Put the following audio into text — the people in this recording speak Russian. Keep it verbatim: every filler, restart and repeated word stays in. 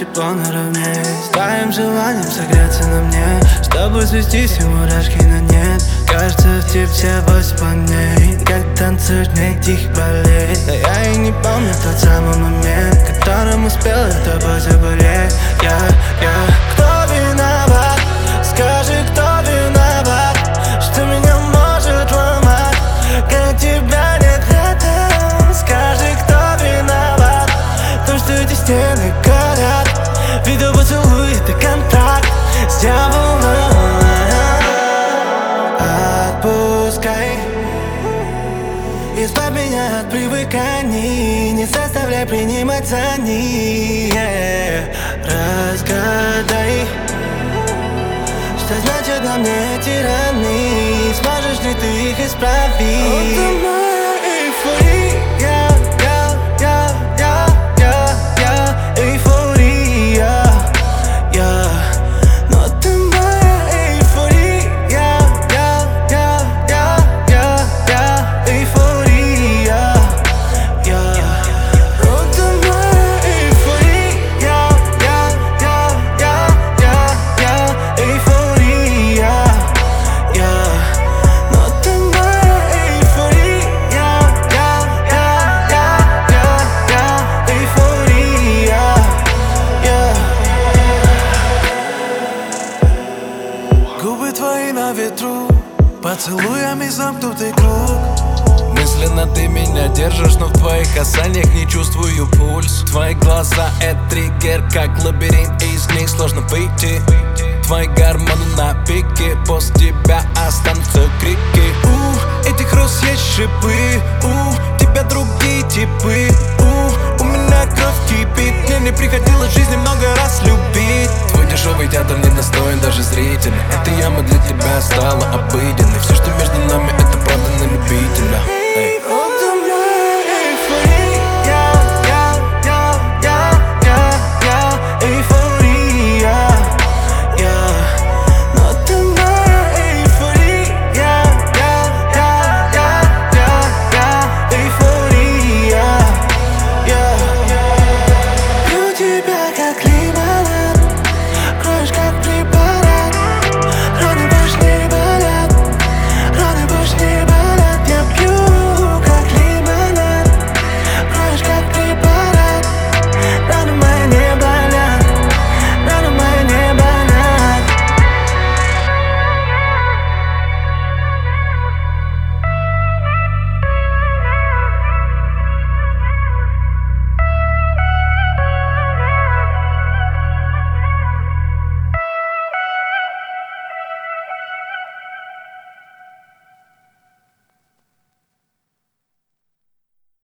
тепло наравне. С твоим желанием согреться на мне, чтобы свести все мурашки на нет. Кажется, в тебе все восемь планет, как танцуешь мне тихих болей. Да я и не помню тот самый момент, которым успел я тобой заболеть. Я, я Кто виноват? Скажи, кто виноват, что меня может ломать, когда тебя нет рядом? Скажи, кто виноват, то, что эти стены горят, видео поцелуй — это контракт с дьяволом. Отпускай, избавь меня от привыканий, не заставляй принимать за них. Разгадай, что значит на мне эти раны, сможешь ли ты их исправить? Это моя эйфория, я, я, я, я, я, эйфория, я. Но ты моя эйфория, я, я, я, я, я, эйфория, я. Но ты моя эйфория, я, я, я, я, я, эйфория, я. Но ты моя эйфория, я, я, я, я, я, эйфория, я. Губы твои на ветру, поцелуями замкнутый круг. Мысленно ты меня держишь, но в твоих касаниях не чувствую пульс. Твои глаза — это триггер, как лабиринт, из них сложно выйти. Твои гормоны на пике, после тебя останутся крики. У этих роз есть шипы, у тебя другие типы. У, у меня кровь кипит, мне не приходилось в жизни много раз любить. Твой дешевый театр не достоин даже зрителя, эта яма для тебя стала обыденной.